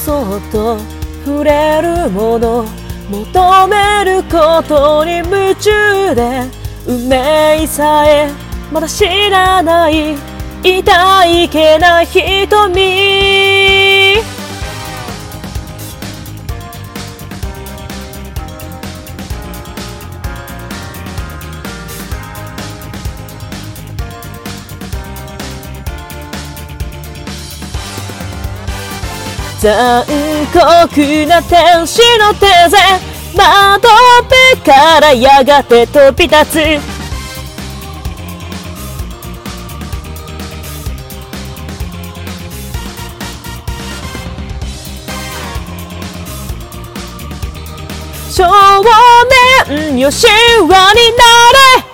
そっと触れるもの求めることに夢中で運命さえまだ知らない痛いけな瞳残酷な天使の手で窓辺からやがて飛び立つ少年よ神話になれ